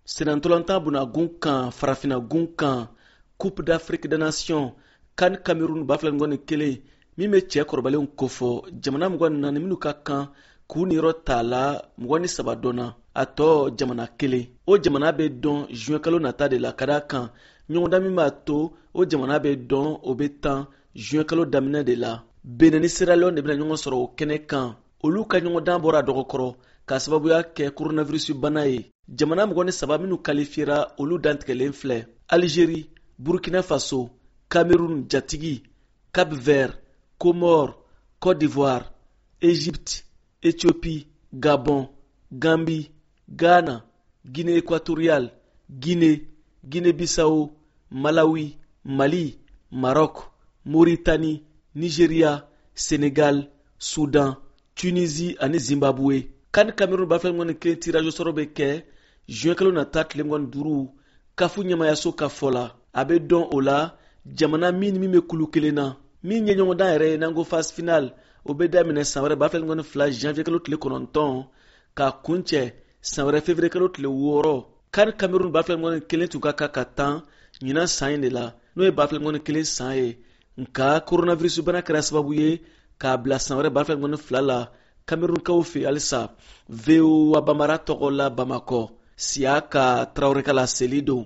senantolanta buna gun kan farafina gun kan coupe d'Afrique des nations kan Cameroun baflan ngoni kele mi me cɛ kɔrɔbalenw kofɔ jamana mugani naani minnu ka kan k'u niyɔrɔ t'a la mugani saba dɔnna a tɔ jamana kelen. O jamana bɛ dɔn juin kalo nata de la ka da kan ɲɔgɔndan min b'a to o jamana bɛ dɔn o bɛ tan juin kalo daminɛ de la. Benin ni Sierra Leone de bɛna ɲɔgɔn sɔrɔ o kɛnɛ kan. Olu ka ɲɔgɔndan bɔra dɔgɔkɔrɔ ka sababuya kɛ coronavirus bana ye. Jamana mugani saba minnu kalifiyera olu dantigɛlen filɛ: Algérie, Burkina Faso, Cameroun jatigi, Cap-Vert, Comores, Côte d'Ivoire, Égypte, Éthiopie, Gabon, Gambie, Ghana, Guinée équatoriale, Guinée-Bissau, Malawi, Mali, Maroc, Mauritanie, Nigeria, Sénégal, Soudan, Tunisie ani Zimbabwe. Kan Cameroun bafɛ ngoni ke tirage sɔrɔ bɛ kɛ juin kalo nata tile ngoni 5 kafu ɲɛmayaso ka fɔ la. A bɛ dɔn o la jamana min bɛ kulu kelen na. Min ye ɲɔgɔndan yɛrɛ ye n'an ko phase finale o bɛ daminɛ san wɛrɛ bafɛ ngoni 2 janvier kalo tile 9 ka kuncɛ san wɛrɛ février kalo tile 6. Kan Cameroun bafɛ ngoni kelen tun ka kan ka tan ɲinan san in de la n'o ye bafɛ ngoni kelen san ye. Nka coronavirus bana kɛra sababu ye k'a bila san wɛrɛ bafɛ ngoni 2 la Cameroun kaw fɛ halisa. VOA Bambara tɔgɔ la Bamakɔ Siaka Traoré ka laseli don.